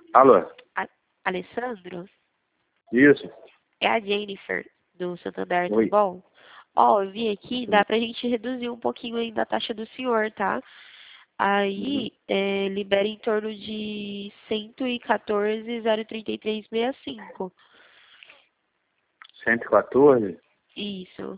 Alô? A- Alessandro, Isso? é a Jennifer, do Santander, tudo Oi. bom? Ó, eu vi aqui, dá pra gente reduzir um pouquinho ainda a taxa do senhor, tá? Uhum. Aí, libera em torno de 114,033,65. 114? Isso.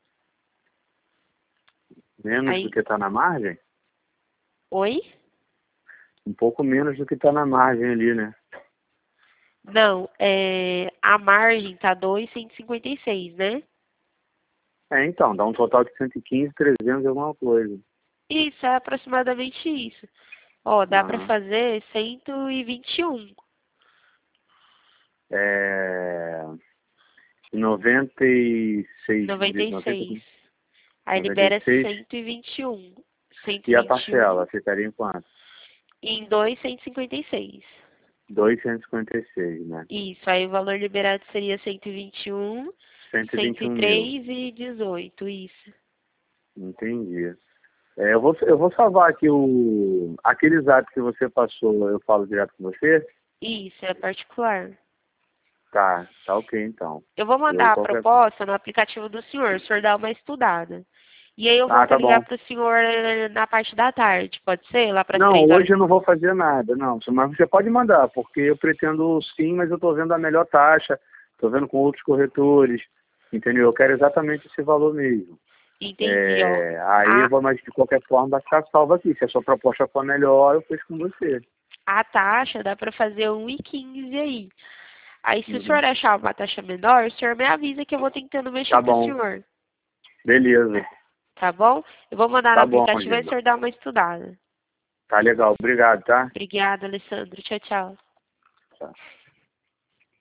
Menos do Aí, que está na margem? oi? Um pouco menos do que está na margem ali, né? Não, a margem tá 2,156, né? Então, dá um total de 115, 300 e alguma coisa. Isso, é aproximadamente isso. Ó, dá pra Aham. fazer 121. É... 96, 96. Aí libera 96. 121. E a 121 parcela ficaria em quanto? em 2,156. 256, né? Isso, aí o valor liberado seria 121, 121 mil. 103,18. Isso. Entendi. Eu vou salvar aqui aquele zap que você passou, eu falo direto com você? Isso, é particular. Tá ok então. Eu vou Eu mandar a qualquer. proposta no aplicativo do senhor, o senhor dá uma estudada. E aí eu volto a Tá ligar bom. para o senhor na parte da tarde, pode ser? Lá para Não, 3 horas. hoje eu não vou fazer nada, não. Mas você pode mandar, porque eu pretendo sim, mas eu estou vendo a melhor taxa, estou vendo com outros corretores, entendeu? Eu quero exatamente esse valor mesmo. Entendi, ó. Aí eu A, vou, mas de qualquer forma vai ficar salvo aqui. Se a sua proposta for melhor, eu fecho com você. a taxa dá para fazer 1,15 aí. Aí se o Uhum. senhor achar uma taxa menor, o senhor me avisa que eu vou tentando mexer Tá para o bom, senhor. beleza. Tá bom? Eu vou mandar no Tá bom, aplicativo e o gente. senhor dá uma estudada. Tá legal. Obrigado, tá? Obrigada, Alessandro. Tchau, tchau. Tá.